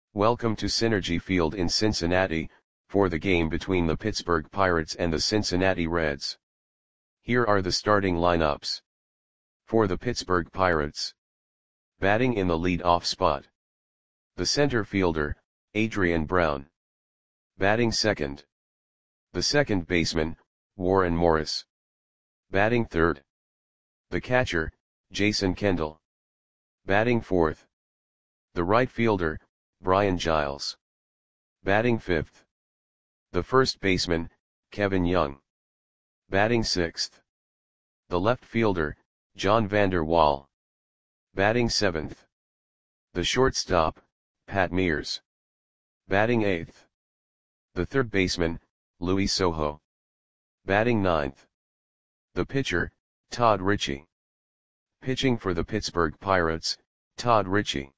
Welcome to Synergy Field in Cincinnati, for the game between the Pittsburgh Pirates and the Cincinnati Reds. Here are the starting lineups. For the Pittsburgh Pirates. Batting in the lead-off spot. The center fielder, Adrian Brown. Batting second. The second baseman, Warren Morris. Batting third. The catcher, Jason Kendall. Batting fourth. The right fielder, Brian Giles. Batting fifth. The first baseman, Kevin Young. Batting sixth. The left fielder, John Vander Wal. Batting seventh. The shortstop, Pat Mears. Batting eighth. The third baseman, Louis Sojo. Batting ninth. The pitcher, Todd Ritchie. Pitching for the Pittsburgh Pirates, Todd Ritchie.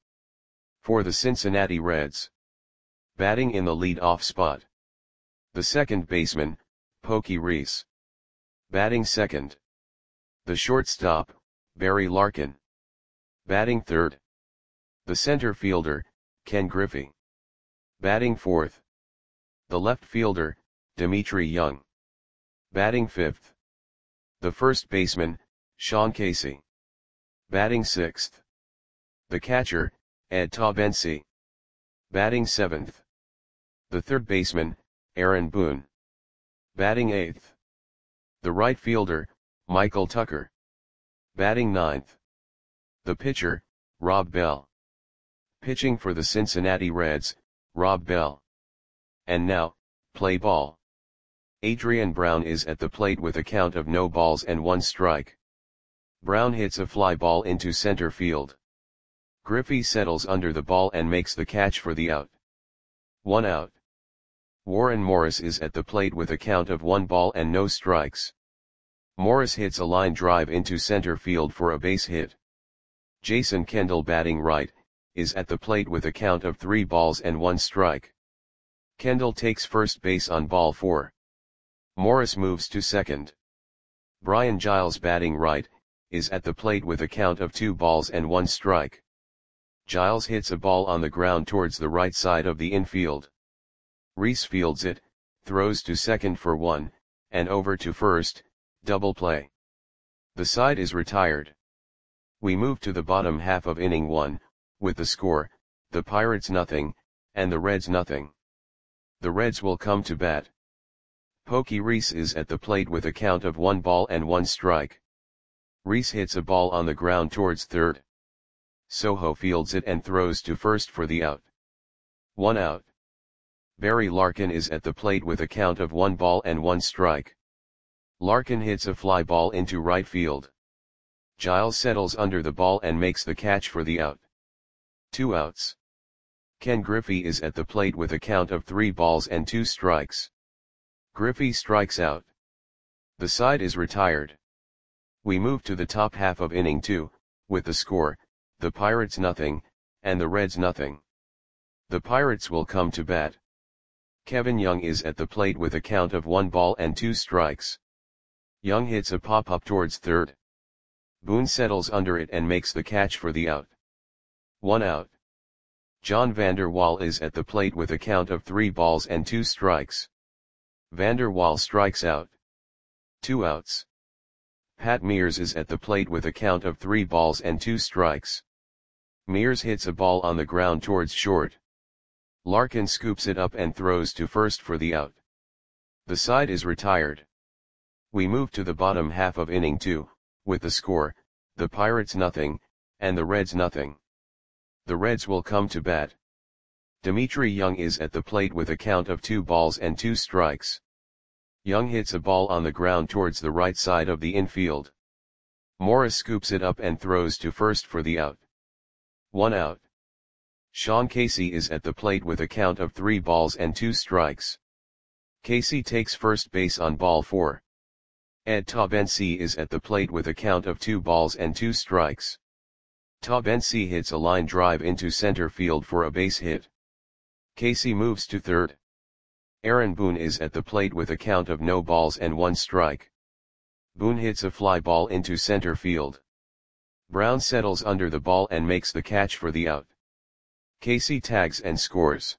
For the Cincinnati Reds. Batting in the lead-off spot. The second baseman, Pokey Reese. Batting second. The shortstop, Barry Larkin. Batting third. The center fielder, Ken Griffey. Batting fourth. The left fielder, Dimitri Young. Batting fifth. The first baseman, Sean Casey. Batting sixth. The catcher, Ed Taubensi. Batting seventh. The third baseman, Aaron Boone. Batting eighth. The right fielder, Michael Tucker. Batting ninth. The pitcher, Rob Bell. Pitching for the Cincinnati Reds, Rob Bell. And now, play ball. Adrian Brown is at the plate with a count of no balls and 1 strike. Brown hits a fly ball into center field. Griffey settles under the ball and makes the catch for the out. 1 out. Warren Morris is at the plate with a count of 1 ball and no strikes. Morris hits a line drive into center field for a base hit. Jason Kendall, batting right, is at the plate with a count of 3 balls and 1 strike. Kendall takes first base on ball 4. Morris moves to second. Brian Giles, batting right, is at the plate with a count of 2 balls and 1 strike. Giles hits a ball on the ground towards the right side of the infield. Reese fields it, throws to second for 1, and over to first, double play. The side is retired. We move to the bottom half of inning 1, with the score, the Pirates 0, and the Reds 0. The Reds will come to bat. Pokey Reese is at the plate with a count of 1 ball and 1 strike. Reese hits a ball on the ground towards third. Sojo fields it and throws to first for the out. 1 out. Barry Larkin is at the plate with a count of 1 ball and 1 strike. Larkin hits a fly ball into right field. Giles settles under the ball and makes the catch for the out. 2 outs. Ken Griffey is at the plate with a count of 3 balls and 2 strikes. Griffey strikes out. The side is retired. We move to the top half of inning 2, with the score, the Pirates 0, and the Reds 0. The Pirates will come to bat. Kevin Young is at the plate with a count of 1 ball and 2 strikes. Young hits a pop-up towards third. Boone settles under it and makes the catch for the out. 1 out. John Vander Wal is at the plate with a count of 3 balls and 2 strikes. Vander Wal strikes out. 2 outs. Pat Mears is at the plate with a count of 3 balls and 2 strikes. Mears hits a ball on the ground towards short. Larkin scoops it up and throws to first for the out. The side is retired. We move to the bottom half of inning 2, with the score, the Pirates 0, and the Reds 0. The Reds will come to bat. Dimitri Young is at the plate with a count of 2 balls and 2 strikes. Young hits a ball on the ground towards the right side of the infield. Morris scoops it up and throws to first for the out. 1 out. Sean Casey is at the plate with a count of 3 balls and 2 strikes. Casey takes first base on ball 4. Ed Taubensi is at the plate with a count of 2 balls and 2 strikes. Taubensi hits a line drive into center field for a base hit. Casey moves to third. Aaron Boone is at the plate with a count of no balls and 1 strike. Boone hits a fly ball into center field. Brown settles under the ball and makes the catch for the out. Casey tags and scores.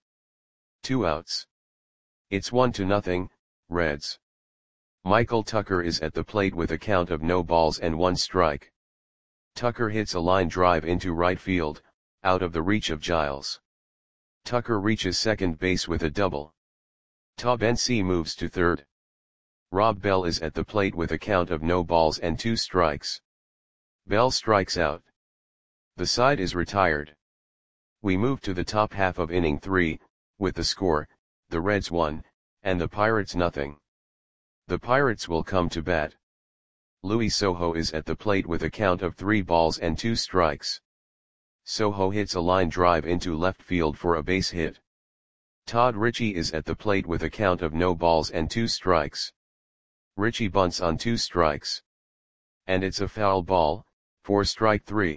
2 outs. It's 1-0, Reds. Michael Tucker is at the plate with a count of no balls and 1 strike. Tucker hits a line drive into right field, out of the reach of Giles. Tucker reaches second base with a double. Taubensee moves to third. Rob Bell is at the plate with a count of no balls and 2 strikes. Bell strikes out. The side is retired. We move to the top half of inning 3, with the score, the Reds 1, and the Pirates nothing. The Pirates will come to bat. Louis Soho is at the plate with a count of 3 balls and 2 strikes. Soho hits a line drive into left field for a base hit. Todd Ritchie is at the plate with a count of no balls and 2 strikes. Ritchie bunts on 2 strikes. And it's a foul ball, for strike 3.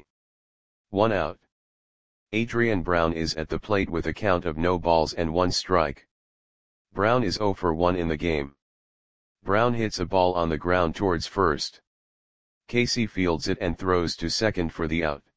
1 out. Adrian Brown is at the plate with a count of no balls and 1 strike. Brown is 0 for 1 in the game. Brown hits a ball on the ground towards first. Casey fields it and throws to second for the out.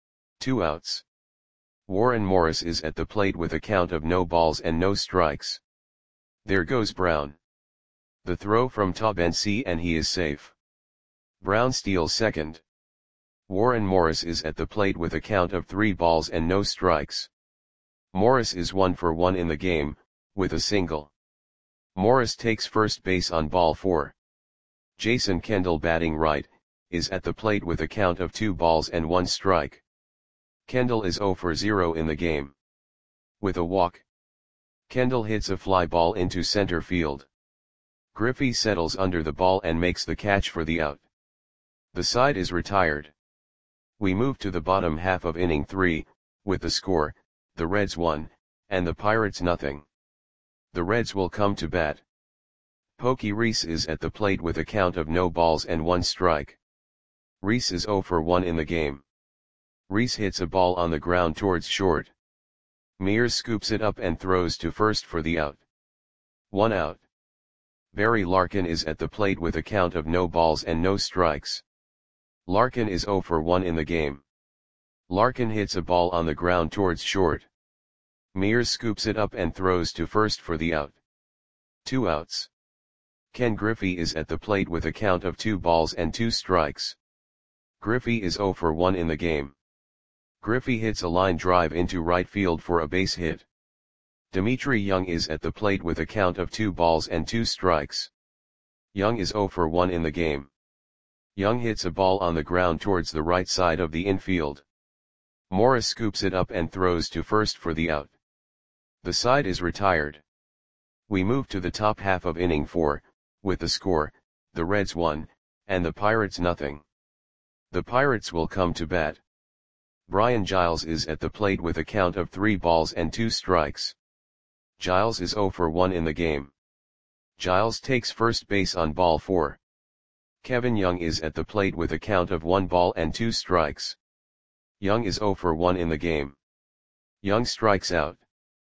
2 outs. Warren Morris is at the plate with a count of no balls and no strikes. There goes Brown. The throw from Taubensee and he is safe. Brown steals second. Warren Morris is at the plate with a count of 3 balls and no strikes. Morris is 1 for 1 in the game, with a single. Morris takes first base on ball 4. Jason Kendall, batting right, is at the plate with a count of 2 balls and 1 strike. Kendall is 0 for 0 in the game. With a walk. Kendall hits a fly ball into center field. Griffey settles under the ball and makes the catch for the out. The side is retired. We move to the bottom half of inning 3, with the score, the Reds 1, and the Pirates nothing. The Reds will come to bat. Pokey Reese is at the plate with a count of no balls and 1 strike. Reese is 0 for 1 in the game. Reese hits a ball on the ground towards short. Mears scoops it up and throws to first for the out. 1 out. Barry Larkin is at the plate with a count of no balls and no strikes. Larkin is 0 for 1 in the game. Larkin hits a ball on the ground towards short. Mears scoops it up and throws to first for the out. 2 outs. Ken Griffey is at the plate with a count of 2 balls and 2 strikes. Griffey is 0 for 1 in the game. Griffey hits a line drive into right field for a base hit. Dimitri Young is at the plate with a count of 2 balls and 2 strikes. Young is 0 for 1 in the game. Young hits a ball on the ground towards the right side of the infield. Morris scoops it up and throws to first for the out. The side is retired. We move to the top half of inning 4, with the score, the Reds 1, and the Pirates nothing. The Pirates will come to bat. Brian Giles is at the plate with a count of 3 balls and 2 strikes. Giles is 0 for 1 in the game. Giles takes first base on ball 4. Kevin Young is at the plate with a count of 1 ball and 2 strikes. Young is 0 for 1 in the game. Young strikes out.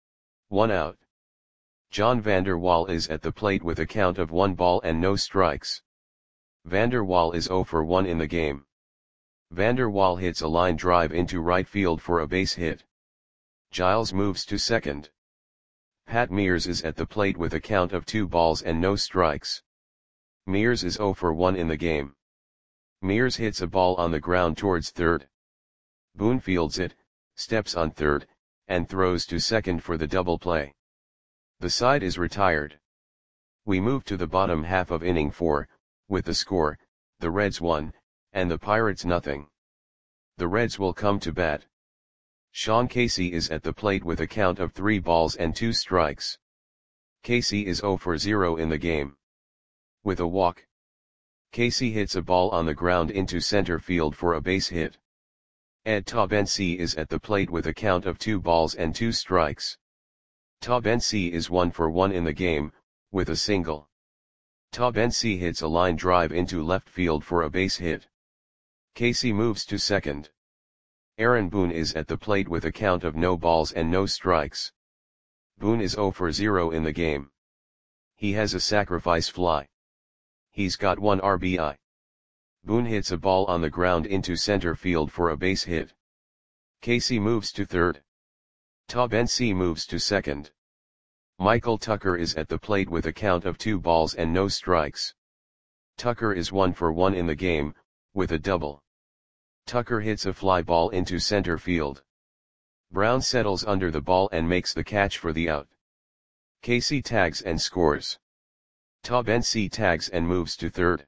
1 out. John Vander Wal is at the plate with a count of 1 ball and no strikes. Vander Wal is 0 for 1 in the game. Vander Wal hits a line drive into right field for a base hit. Giles moves to second. Pat Mears is at the plate with a count of 2 balls and no strikes. Mears is 0 for 1 in the game. Mears hits a ball on the ground towards third. Boone fields it, steps on third, and throws to second for the double play. The side is retired. We move to the bottom half of inning 4, with the score, the Reds 1, and the Pirates nothing. The Reds will come to bat. Sean Casey is at the plate with a count of 3 balls and 2 strikes. Casey is 0 for 0 in the game. With a walk. Casey hits a ball on the ground into center field for a base hit. Ed Taubensee is at the plate with a count of 2 balls and 2 strikes. Taubensee is 1 for 1 in the game, with a single. Taubensee hits a line drive into left field for a base hit. Casey moves to second. Aaron Boone is at the plate with a count of no balls and no strikes. Boone is 0 for 0 in the game. He has a sacrifice fly. He's got 1 RBI. Boone hits a ball on the ground into center field for a base hit. Casey moves to third. Tabensi moves to second. Michael Tucker is at the plate with a count of 2 balls and no strikes. Tucker is 1 for 1 in the game, with a double. Tucker hits a fly ball into center field. Brown settles under the ball and makes the catch for the out. Casey tags and scores. Tabensi tags and moves to third.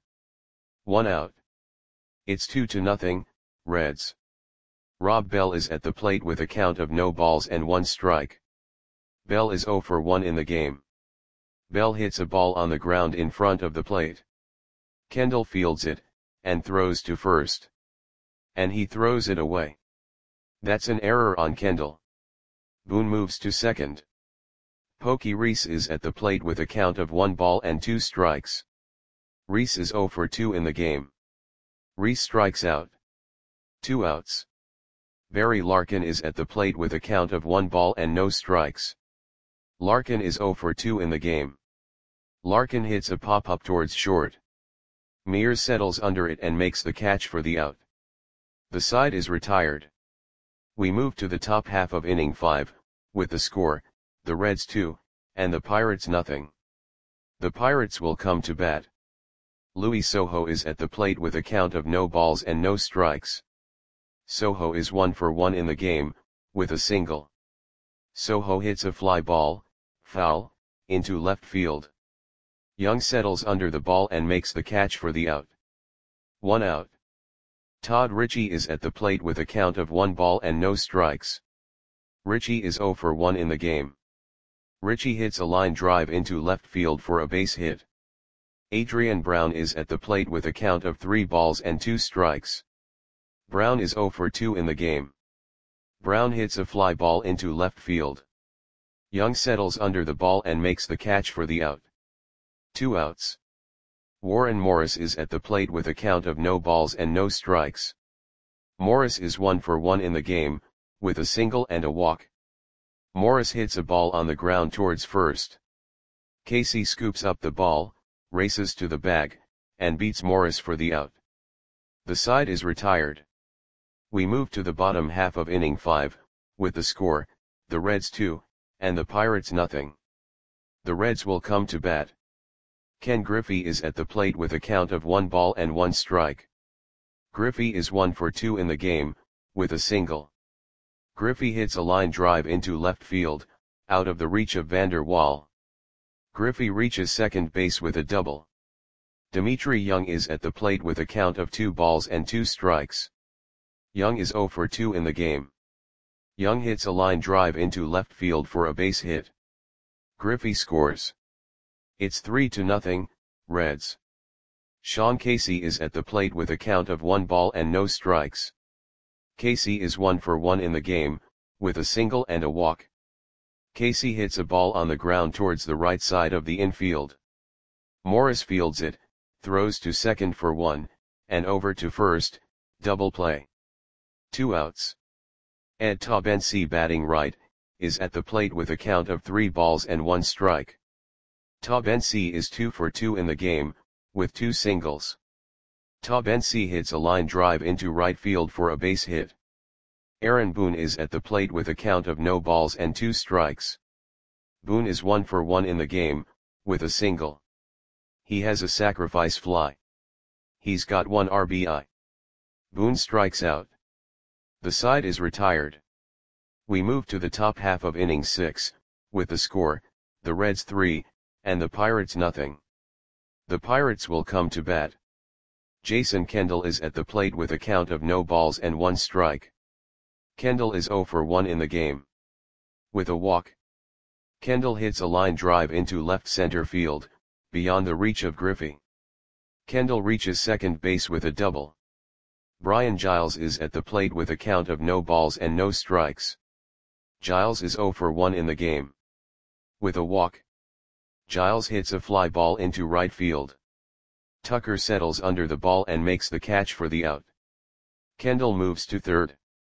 1 out. It's 2-0, Reds. Rob Bell is at the plate with a count of no balls and 1 strike. Bell is 0 for 1 in the game. Bell hits a ball on the ground in front of the plate. Kendall fields it, and throws to first. And he throws it away. That's an error on Kendall. Boone moves to second. Pokey Reese is at the plate with a count of 1 ball and 2 strikes. Reese is 0 for 2 in the game. Reese strikes out. 2 outs. Barry Larkin is at the plate with a count of 1 ball and no strikes. Larkin is 0 for 2 in the game. Larkin hits a pop-up towards short. Mears settles under it and makes the catch for the out. The side is retired. We move to the top half of inning 5, with the score, the Reds 2, and the Pirates nothing. The Pirates will come to bat. Louis Soho is at the plate with a count of no balls and no strikes. Soho is 1 for 1 in the game, with a single. Soho hits a fly ball, foul, into left field. Young settles under the ball and makes the catch for the out. 1 out. Todd Ritchie is at the plate with a count of 1 ball and no strikes. Ritchie is 0 for 1 in the game. Ritchie hits a line drive into left field for a base hit. Adrian Brown is at the plate with a count of 3 balls and 2 strikes. Brown is 0 for 2 in the game. Brown hits a fly ball into left field. Young settles under the ball and makes the catch for the out. 2 outs. Warren Morris is at the plate with a count of no balls and no strikes. Morris is 1 for 1 in the game, with a single and a walk. Morris hits a ball on the ground towards first. Casey scoops up the ball, races to the bag, and beats Morris for the out. The side is retired. We move to the bottom half of inning 5, with the score, the Reds 2, and the Pirates nothing. The Reds will come to bat. Ken Griffey is at the plate with a count of 1 ball and 1 strike. Griffey is 1 for 2 in the game, with a single. Griffey hits a line drive into left field, out of the reach of Vander Wal. Griffey reaches second base with a double. Dimitri Young is at the plate with a count of 2 balls and 2 strikes. Young is 0 for 2 in the game. Young hits a line drive into left field for a base hit. Griffey scores. It's 3-0, Reds. Sean Casey is at the plate with a count of 1 ball and no strikes. Casey is 1 for 1 in the game, with a single and a walk. Casey hits a ball on the ground towards the right side of the infield. Morris fields it, throws to second for 1, and over to first, double play. 2 outs. Ed Tabensi, batting right, is at the plate with a count of 3 balls and 1 strike. Tabensi is 2 for 2 in the game, with 2 singles. Tabensi hits a line drive into right field for a base hit. Aaron Boone is at the plate with a count of no balls and 2 strikes. Boone is 1 for 1 in the game, with a single. He has a sacrifice fly. He's got 1 RBI. Boone strikes out. The side is retired. We move to the top half of inning 6, with the score, the Reds 3, and the Pirates nothing. The Pirates will come to bat. Jason Kendall is at the plate with a count of no balls and 1 strike. Kendall is 0 for 1 in the game. With a walk. Kendall hits a line drive into left center field, beyond the reach of Griffey. Kendall reaches second base with a double. Brian Giles is at the plate with a count of no balls and no strikes. Giles is 0 for 1 in the game. With a walk. Giles hits a fly ball into right field. Tucker settles under the ball and makes the catch for the out. Kendall moves to third.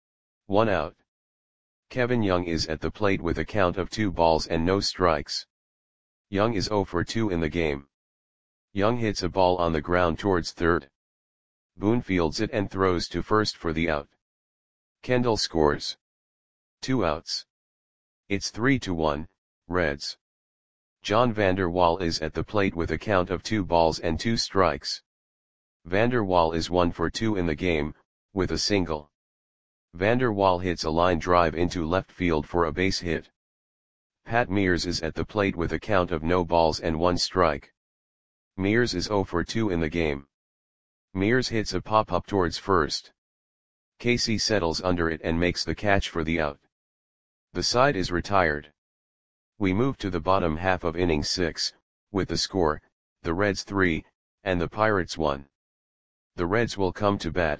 1 out. Kevin Young is at the plate with a count of 2 balls and no strikes. Young is 0 for 2 in the game. Young hits a ball on the ground towards third. Boone fields it and throws to first for the out. Kendall scores. 2 outs. It's 3-1, Reds. John Vander Wal is at the plate with a count of 2 balls and 2 strikes. Vander Wal is 1 for 2 in the game, with a single. Vander Wal hits a line drive into left field for a base hit. Pat Mears is at the plate with a count of no balls and 1 strike. Mears is 0 for 2 in the game. Mears hits a pop-up towards first. Casey settles under it and makes the catch for the out. The side is retired. We move to the bottom half of inning 6, with the score, the Reds 3, and the Pirates 1. The Reds will come to bat.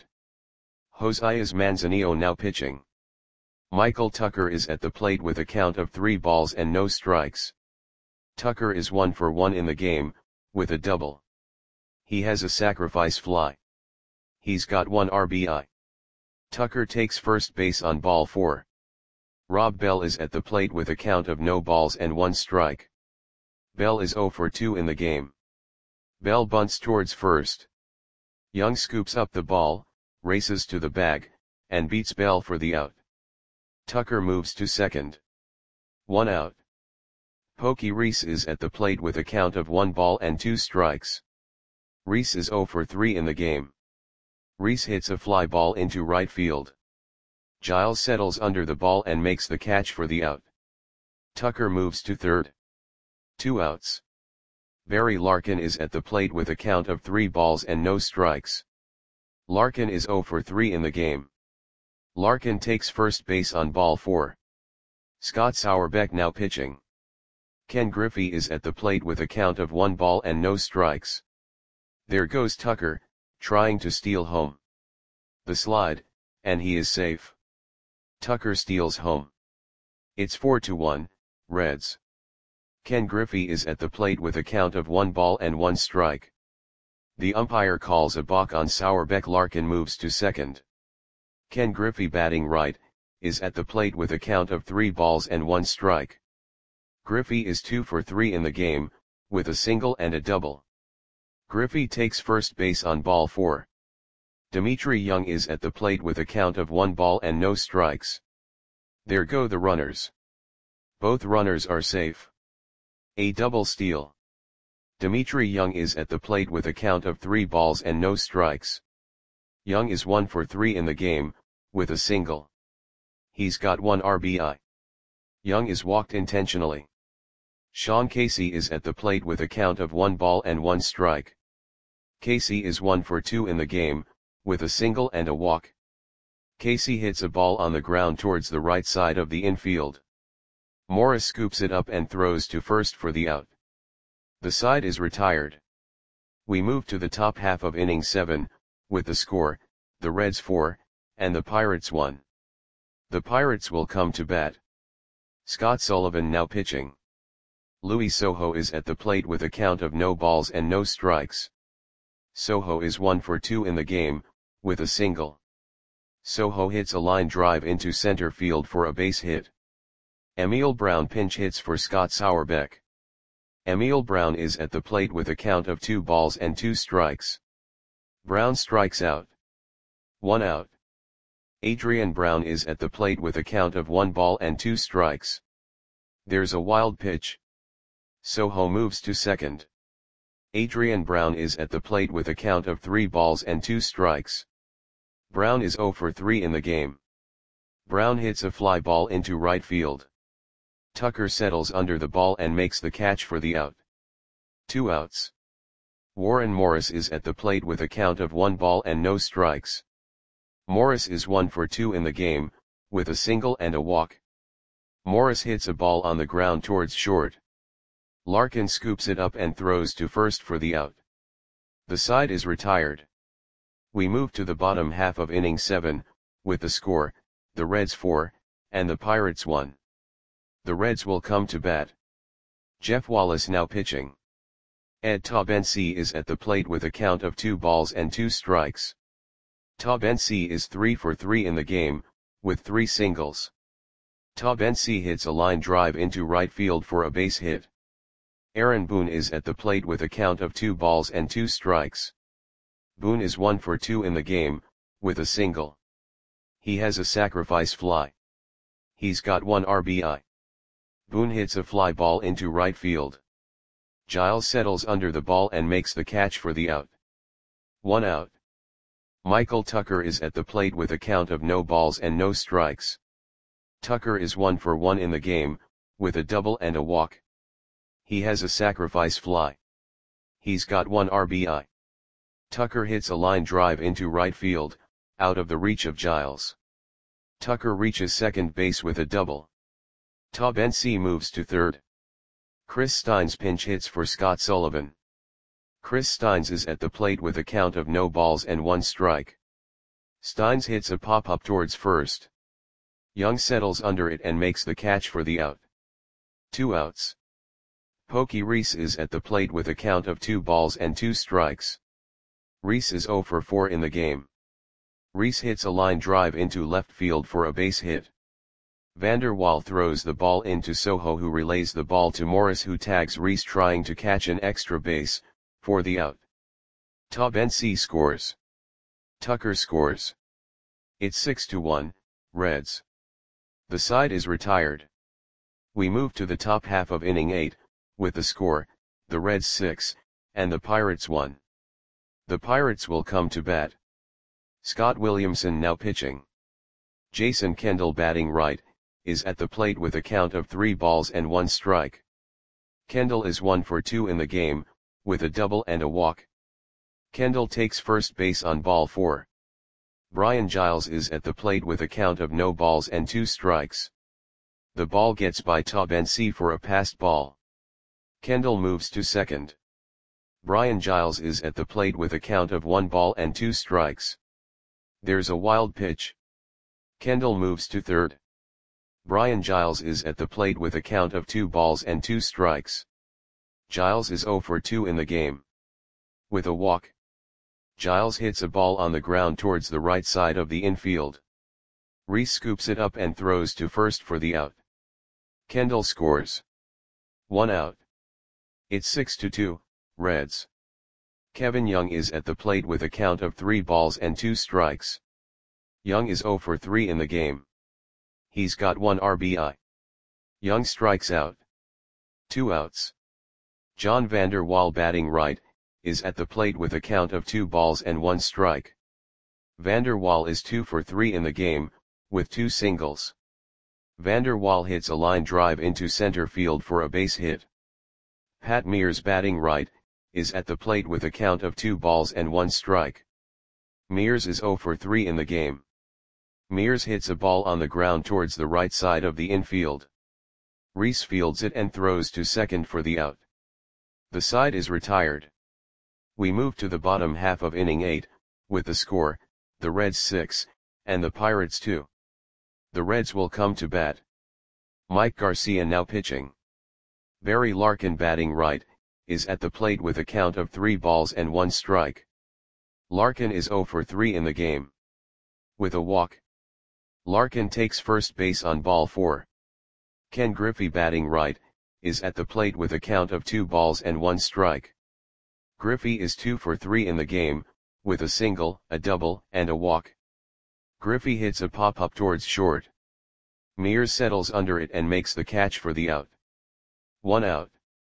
Josias Manzanillo now pitching. Michael Tucker is at the plate with a count of 3 balls and no strikes. Tucker is 1 for 1 in the game, with a double. He has a sacrifice fly. He's got 1 RBI. Tucker takes first base on ball 4. Rob Bell is at the plate with a count of no balls and 1 strike. Bell is 0 for 2 in the game. Bell bunts towards first. Young scoops up the ball, races to the bag, and beats Bell for the out. Tucker moves to second. 1 out. Pokey Reese is at the plate with a count of 1 ball and 2 strikes. Reese is 0 for 3 in the game. Reese hits a fly ball into right field. Giles settles under the ball and makes the catch for the out. Tucker moves to third. 2 outs. Barry Larkin is at the plate with a count of 3 balls and no strikes. Larkin is 0 for 3 in the game. Larkin takes first base on ball 4. Scott Sauerbeck now pitching. Ken Griffey is at the plate with a count of 1 ball and no strikes. There goes Tucker, trying to steal home. The slide, and he is safe. Tucker steals home. It's 4-1, Reds. Ken Griffey is at the plate with a count of 1 ball and 1 strike. The umpire calls a balk on Sauerbeck. Larkin moves to second. Ken Griffey, batting right, is at the plate with a count of 3 balls and 1 strike. Griffey is 2 for 3 in the game, with a single and a double. Griffey takes first base on ball 4. Dimitri Young is at the plate with a count of 1 ball and no strikes. There go the runners. Both runners are safe. A double steal. Dimitri Young is at the plate with a count of 3 balls and no strikes. Young is 1 for 3 in the game, with a single. He's got 1 RBI. Young is walked intentionally. Sean Casey is at the plate with a count of 1 ball and 1 strike. Casey is 1 for 2 in the game, with a single and a walk. Casey hits a ball on the ground towards the right side of the infield. Morris scoops it up and throws to first for the out. The side is retired. We move to the top half of inning 7, with the score, the Reds 4, and the Pirates 1. The Pirates will come to bat. Scott Sullivan now pitching. Louis Soho is at the plate with a count of no balls and no strikes. Soho is 1 for 2 in the game, with a single. Soho hits a line drive into center field for a base hit. Emil Brown pinch hits for Scott Sauerbeck. Emil Brown is at the plate with a count of 2 balls and 2 strikes. Brown strikes out. 1 out. Adrian Brown is at the plate with a count of 1 ball and 2 strikes. There's a wild pitch. Soho moves to second. Adrian Brown is at the plate with a count of 3 balls and 2 strikes. Brown is 0 for 3 in the game. Brown hits a fly ball into right field. Tucker settles under the ball and makes the catch for the out. 2 outs. Warren Morris is at the plate with a count of 1 ball and no strikes. Morris is 1 for 2 in the game, with a single and a walk. Morris hits a ball on the ground towards short. Larkin scoops it up and throws to first for the out. The side is retired. We move to the bottom half of inning 7, with the score, the Reds 4, and the Pirates 1. The Reds will come to bat. Jeff Wallace now pitching. Ed Taubensee is at the plate with a count of 2 balls and 2 strikes. Taubensee is 3 for 3 in the game, with 3 singles. Taubensee hits a line drive into right field for a base hit. Aaron Boone is at the plate with a count of 2 balls and 2 strikes. Boone is 1 for 2 in the game, with a single. He has a sacrifice fly. He's got 1 RBI. Boone hits a fly ball into right field. Giles settles under the ball and makes the catch for the out. 1 out. Michael Tucker is at the plate with a count of no balls and no strikes. Tucker is 1 for 1 in the game, with a double and a walk. He has a sacrifice fly. He's got 1 RBI. Tucker hits a line drive into right field, out of the reach of Giles. Tucker reaches second base with a double. Todd Bency moves to third. Chris Steins pinch hits for Scott Sullivan. Chris Steins is at the plate with a count of no balls and 1 strike. Steins hits a pop-up towards first. Young settles under it and makes the catch for the out. 2 outs. Pokey Reese is at the plate with a count of 2 balls and 2 strikes. Reese is 0 for 4 in the game. Reese hits a line drive into left field for a base hit. Vander Waal throws the ball into Soho, who relays the ball to Morris, who tags Reese trying to catch an extra base, for the out. Todd Bency scores. Tucker scores. It's 6-1, Reds. The side is retired. We move to the top half of inning 8, with the score, the Reds 6, and the Pirates 1. The Pirates will come to bat. Scott Williamson now pitching. Jason Kendall batting right, is at the plate with a count of 3 balls and 1 strike. Kendall is 1 for 2 in the game, with a double and a walk. Kendall takes first base on ball 4. Brian Giles is at the plate with a count of no balls and 2 strikes. The ball gets by Todd Bency for a passed ball. Kendall moves to second. Brian Giles is at the plate with a count of 1 ball and 2 strikes. There's a wild pitch. Kendall moves to third. Brian Giles is at the plate with a count of 2 balls and 2 strikes. Giles is 0 for 2 in the game. With a walk. Giles hits a ball on the ground towards the right side of the infield. Reese scoops it up and throws to first for the out. Kendall scores. 1 out. It's 6-2, Reds. Kevin Young is at the plate with a count of 3 balls and 2 strikes. Young is 0 for 3 in the game. He's got 1 RBI. Young strikes out. 2 outs. John Vander Waal batting right, is at the plate with a count of 2 balls and 1 strike. Vander Waal is 2 for 3 in the game, with 2 singles. Vander Waal hits a line drive into center field for a base hit. Pat Mears batting right, is at the plate with a count of 2 balls and 1 strike. Mears is 0 for 3 in the game. Mears hits a ball on the ground towards the right side of the infield. Reese fields it and throws to second for the out. The side is retired. We move to the bottom half of inning 8, with the score, the Reds 6, and the Pirates 2. The Reds will come to bat. Mike Garcia now pitching. Barry Larkin batting right, is at the plate with a count of 3 balls and 1 strike. Larkin is 0 for 3 in the game. With a walk. Larkin takes first base on ball 4. Ken Griffey batting right, is at the plate with a count of 2 balls and 1 strike. Griffey is 2 for 3 in the game, with a single, a double, and a walk. Griffey hits a pop-up towards short. Mears settles under it and makes the catch for the out. 1 out.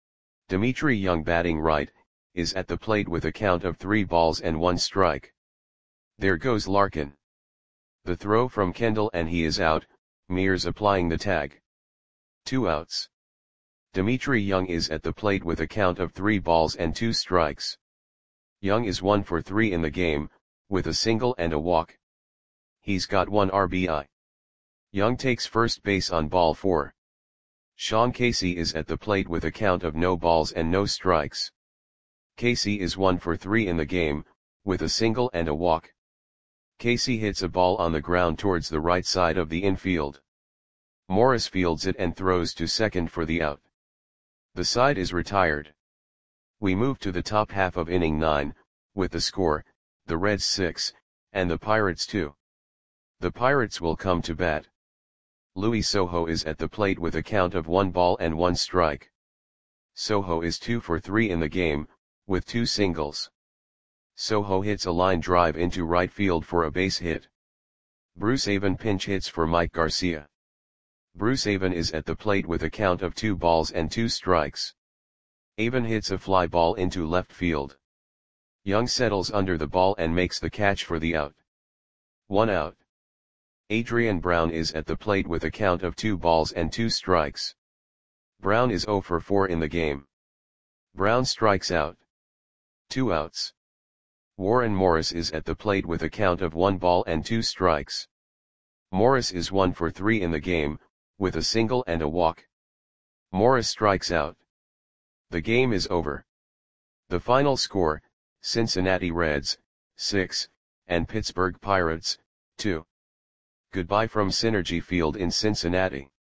Dimitri Young batting right, is at the plate with a count of 3 balls and 1 strike. There goes Larkin. The throw from Kendall and he is out, Mears applying the tag. 2 outs. Dimitri Young is at the plate with a count of 3 balls and 2 strikes. Young is 1 for 3 in the game, with a single and a walk. He's got 1 RBI. Young takes first base on ball 4. Sean Casey is at the plate with a count of no balls and no strikes. Casey is 1 for 3 in the game, with a single and a walk. Casey hits a ball on the ground towards the right side of the infield. Morris fields it and throws to second for the out. The side is retired. We move to the top half of inning 9, with the score, the Reds 6, and the Pirates 2. The Pirates will come to bat. Louis Soho is at the plate with a count of 1 ball and 1 strike. Soho is 2 for 3 in the game, with 2 singles. Soho hits a line drive into right field for a base hit. Bruce Avon pinch hits for Mike Garcia. Bruce Avon is at the plate with a count of 2 balls and 2 strikes. Avon hits a fly ball into left field. Young settles under the ball and makes the catch for the out. 1 out. Adrian Brown is at the plate with a count of 2 balls and 2 strikes. Brown is 0 for 4 in the game. Brown strikes out. 2 outs. Warren Morris is at the plate with a count of 1 ball and 2 strikes. Morris is 1 for 3 in the game, with a single and a walk. Morris strikes out. The game is over. The final score, Cincinnati Reds, 6, and Pittsburgh Pirates, 2. Goodbye from Synergy Field in Cincinnati.